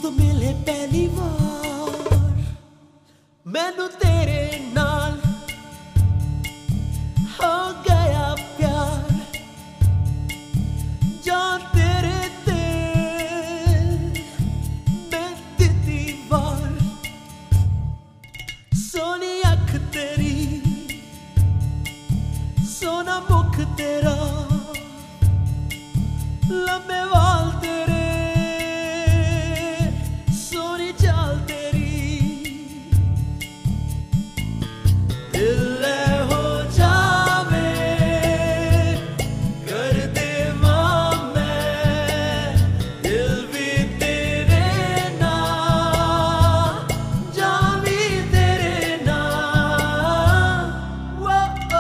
ਜਦੋਂ ਮਿਲੇ ਪਹਿਲੀ ਵਾਰ ਮੈਨੂੰ ਤੇਰੇ ਨਾਲ ਹੋ ਗਿਆ ਪਿਆਰ ਜਾਂ ਤੇਰੇ ਤੇ ਮੈਂ ਦਿੱਤੀ ਵਾਰ ਸੋਹਣੀ ਅੱਖ ਤੇਰੀ ਸੋਹਣਾ ਮੁਖ ਤੇਰਾ लंबे वाल तेरे सोनी चाल तेरी दिल हो जावे कर दे मैं दिल भी तेरे ना जान भी तेरे ना वो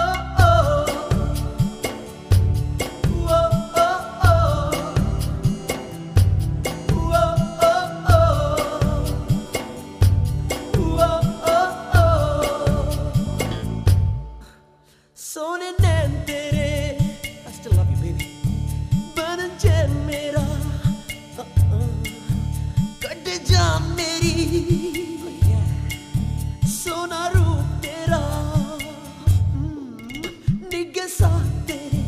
सोने नैन तेरे I still love you baby बन चैन मेरा कट जा मेरी सोना रूप तेरा निगे साथ तेरे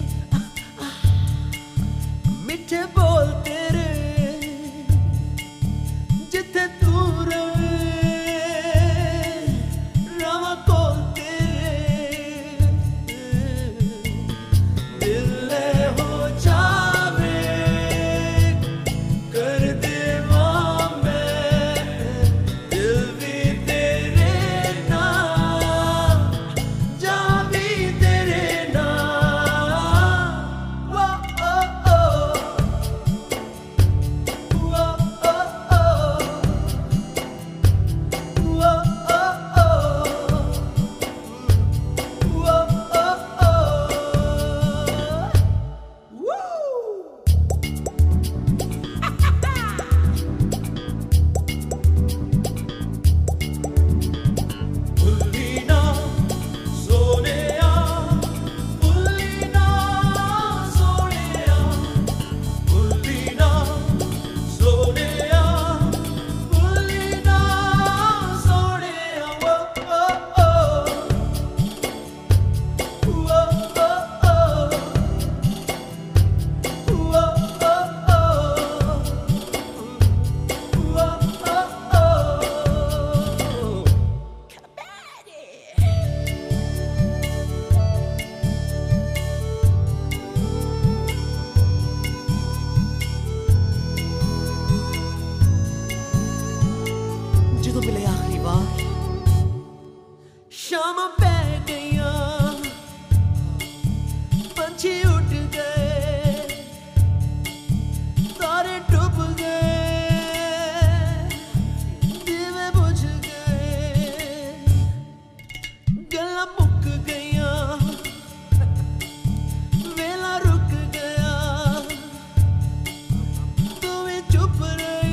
मिठे बोल तेरे जिथे तू रहे रामा कोल ਜਦੋਂ ਮਿਲੇ ਆਖਰੀ ਵਾਰ ਸ਼ਾਮਾਂ ਪੈ ਗਈਆਂ ਪੰਛੀ ਉੱਡ ਗਏ ਤਾਰੇ ਡੁੱਬ ਗਏ ਦੀਵੇ ਬੁਝ ਗਏ ਗੱਲਾਂ ਮੁੱਕ ਗਈਆਂ ਵੇਲਾ ਰੁਕ ਗਿਆ ਤੂੰ ਵੀ ਚੁੱਪ ਰਹੀ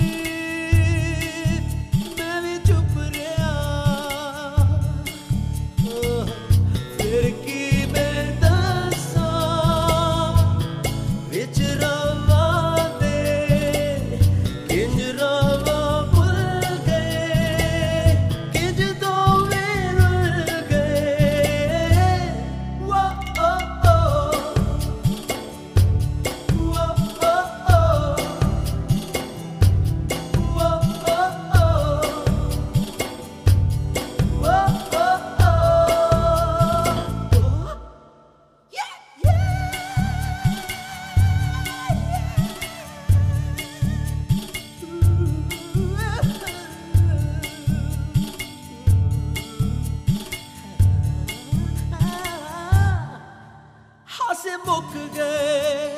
हासे मुक गए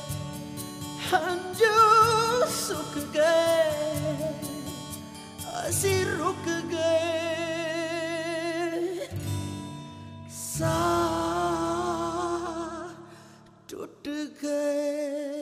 हंजू सुख गए असी रुक गए सा टूट गए।